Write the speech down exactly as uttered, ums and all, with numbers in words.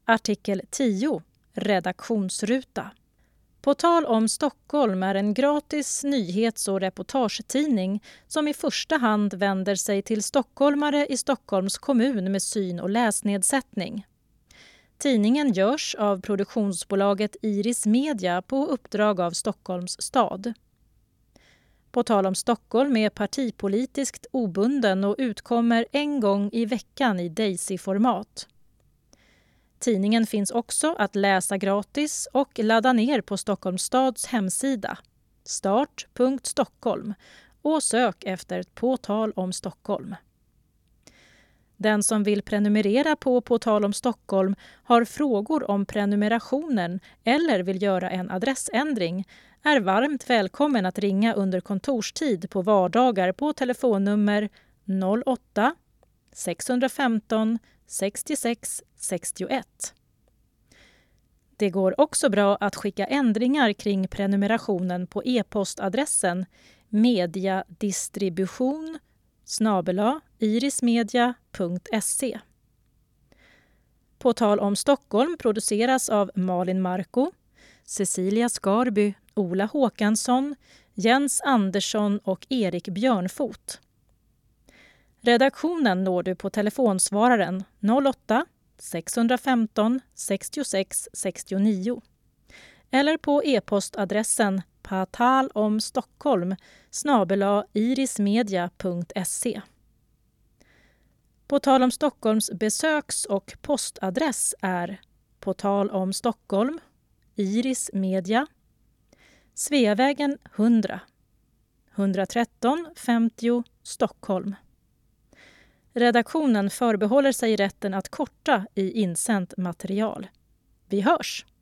Artikel tio. Redaktionsruta. På tal om Stockholm är en gratis nyhets- och reportagetidning som i första hand vänder sig till stockholmare i Stockholms kommun med syn- och läsnedsättning. Tidningen görs av produktionsbolaget Iris Media på uppdrag av Stockholms stad. På tal om Stockholm är partipolitiskt obunden och utkommer en gång i veckan i Daisy-format. Tidningen finns också att läsa gratis och ladda ner på Stockholms stads hemsida start punkt stockholm och sök efter På tal om Stockholm. Den som vill prenumerera på På tal om Stockholm har frågor om prenumerationen eller vill göra en adressändring är varmt välkommen att ringa under kontorstid på vardagar på telefonnummer noll åtta sex femton sextiosex sextioett. Det går också bra att skicka ändringar kring prenumerationen på e-postadressen mediadistribution snabel-a irismedia punkt se. På tal om Stockholm produceras av Malin Marko, Cecilia Skarby, Ola Håkansson, Jens Andersson och Erik Björnfot. Redaktionen når du på telefonsvararen noll åtta sex femton sextiosex sextionio eller på e-postadressen patalomstockholm snabel-a irismedia punkt se. På tal om Stockholms besöks- och postadress är På tal om Stockholm, Iris Media, Sveavägen hundra, etthundratretton femtio Stockholm. Redaktionen förbehåller sig rätten att korta i insänt material. Vi hörs!